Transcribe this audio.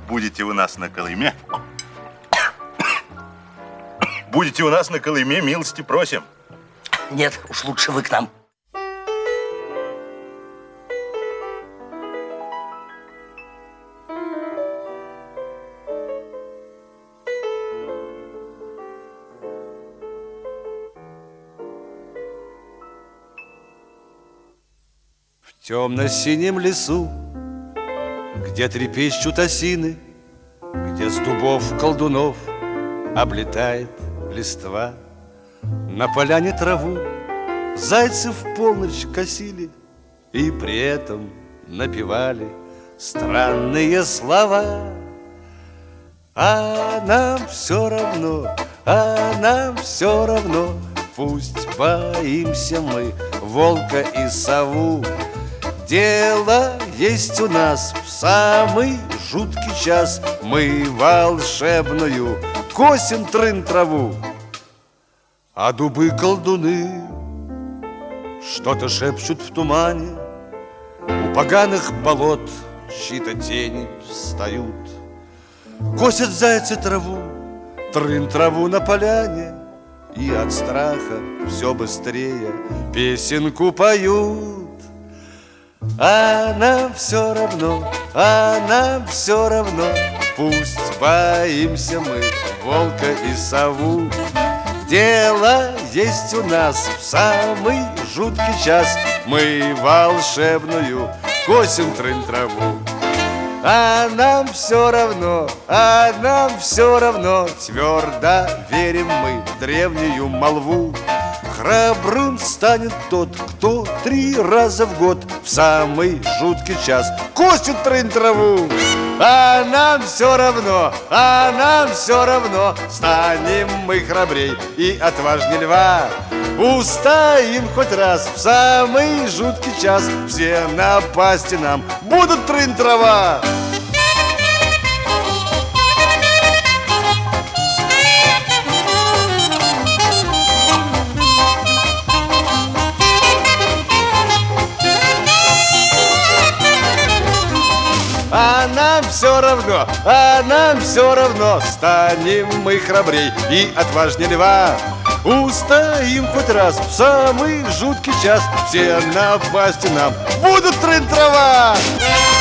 будете у нас на Колыме, будете у нас на Колыме, милости просим. Нет, уж лучше вы к нам. В темно-синем лесу, где трепещут осины, где с дубов колдунов облетает листва, на поляне траву зайцы в полночь косили и при этом напевали странные слова. А нам все равно, а нам все равно, пусть боимся мы волка и сову. Дело есть у нас в самый жуткий час, мы волшебную косим трын-траву. А дубы-колдуны что-то шепчут в тумане, у поганых болот чьи-то тени встают. Косят зайцы траву, трын-траву на поляне, и от страха все быстрее песенку поют. А нам все равно, а нам все равно, пусть боимся мы волка и сову. Дело есть у нас в самый жуткий час, мы волшебную косим трын-траву. А нам все равно, а нам все равно, твердо верим мы в древнюю молву. Храбрым станет тот, кто 3 раза в год в самый жуткий час косит трын-траву. А нам все равно, а нам все равно, станем мы храбрей и отважней льва. Устоим хоть раз в самый жуткий час, все напасти нам будут трын-трава. А нам все равно, а нам все равно, станем мы храбрей и отважней льва. Устоим хоть раз в самый жуткий час, все напасти нам будут трын-трава.